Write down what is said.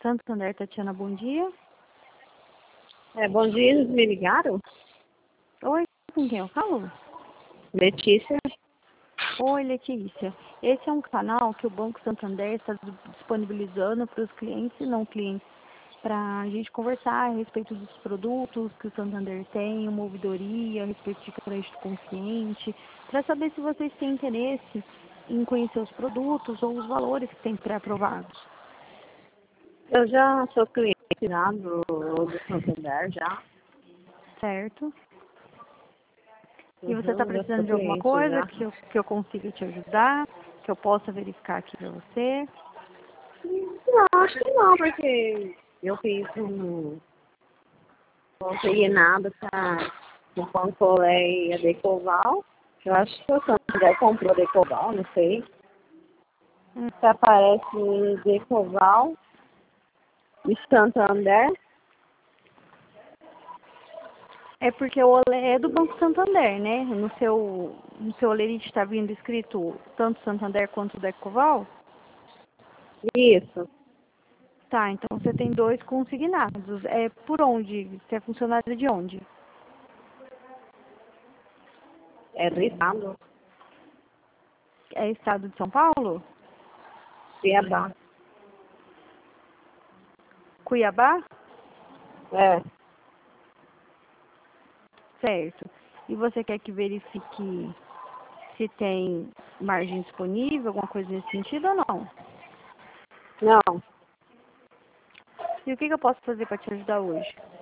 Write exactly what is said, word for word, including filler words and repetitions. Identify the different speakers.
Speaker 1: Santander, Tatiana, bom dia.
Speaker 2: É, bom dia, eles me ligaram?
Speaker 1: Oi, com quem eu falo?
Speaker 2: Letícia.
Speaker 1: Oi, Letícia. Esse é um canal que o Banco Santander está disponibilizando para os clientes e não clientes, para a gente conversar a respeito dos produtos que o Santander tem, uma ouvidoria a respeito de crédito consciente, para saber se vocês têm interesse em conhecer os produtos ou os valores que têm pré-aprovados.
Speaker 2: Eu já sou cliente já do, do Santander, já.
Speaker 1: Certo? E você está
Speaker 2: Uhum, já sou
Speaker 1: precisando de alguma
Speaker 2: cliente
Speaker 1: coisa
Speaker 2: já.
Speaker 1: que eu, que eu consiga te ajudar, que eu possa verificar aqui para você?
Speaker 2: Não, acho que não, porque eu fiz um... Não peguei nada para o Pancolé e a Decoval. Eu acho que o Santander comprou a Decoval, não sei.
Speaker 1: Hum.
Speaker 2: Se aparece Decoval e Santander.
Speaker 1: É porque o olé é do Banco Santander, né? No seu, no seu olerite está vindo escrito tanto Santander quanto Decoval?
Speaker 2: Isso.
Speaker 1: Tá, então você tem dois consignados. É por onde? Você é funcionário de onde?
Speaker 2: É do estado.
Speaker 1: É estado de São Paulo?
Speaker 2: Cuiabá.
Speaker 1: Cuiabá?
Speaker 2: É.
Speaker 1: Certo. E você quer que verifique se tem margem disponível, alguma coisa nesse sentido ou não?
Speaker 2: Não.
Speaker 1: E o que, que eu posso fazer para te ajudar hoje?